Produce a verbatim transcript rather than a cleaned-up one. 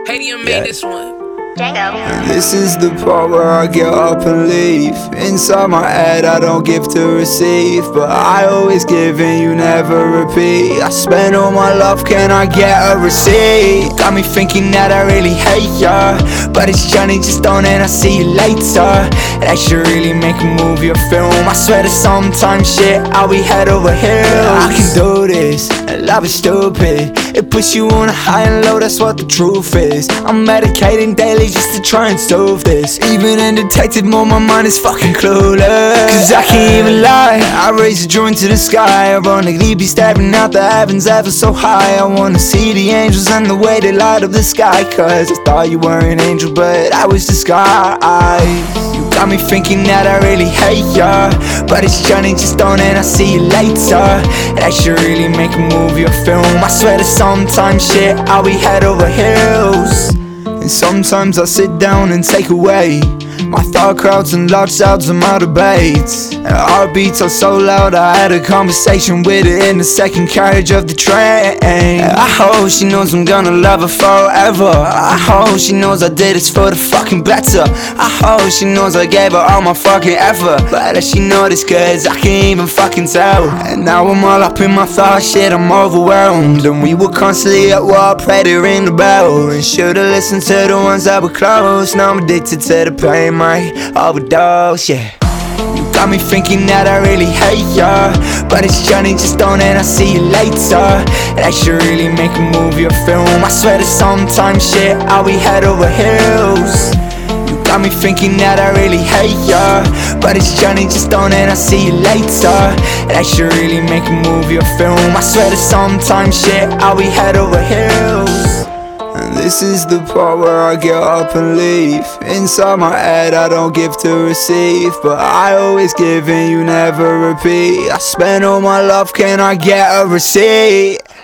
Padium made this one. And this is the part where I get up and leave. Inside my head I don't give to receive, but I always give and you never repeat. I spend all my love, can I get a receipt? Got me thinking that I really hate ya, but it's Johnny, just don't and I see you later. That should really make a movie or film. I swear that sometimes shit, I'll be head over heels. I can do this, love is stupid. It puts you on a high and low, that's what the truth is. I'm medicating daily just to try and solve this. Even in detective mode, my mind is fucking clueless. Cause I can't even lie, I raise a joint to the sky. Ironically be staring out the heavens ever so high. I wanna see the angels and the way they light up the sky. Cause I thought you were an angel, but I was disguised. You got me thinking that I really hate ya, but it's Johnny, just don't and I see you later. That should really make a movie or film. I swear that sometimes shit, I'll be head over heels. And sometimes I sit down and take away my thought crowds and loud sounds of my debates. And heartbeats are so loud, I had a conversation with her in the second carriage of the train. I hope she knows I'm gonna love her forever. I hope she knows I did this for the fucking better. I hope she knows I gave her all my fucking effort, but does she know this, cause I can't even fucking tell. And now I'm all up in my thoughts, shit, I'm overwhelmed. And we were constantly at war, pray to ring the bell. And should've listened to the ones that were close. Now I'm addicted to the pain, might overdose, yeah. You got me thinking that I really hate ya, but it's Johnny, just don't and I see you later. That should really make a movie or film. I swear that sometimes shit, I'll be head over heels. You got me thinking that I really hate ya, but it's Johnny, just don't and I see you later. That should really make a movie or film. I swear that sometimes shit, I'll be head over heels. And this is the part where I get up and leave. Inside my head I don't give to receive, but I always give and you never repeat. I spend all my love, can I get a receipt?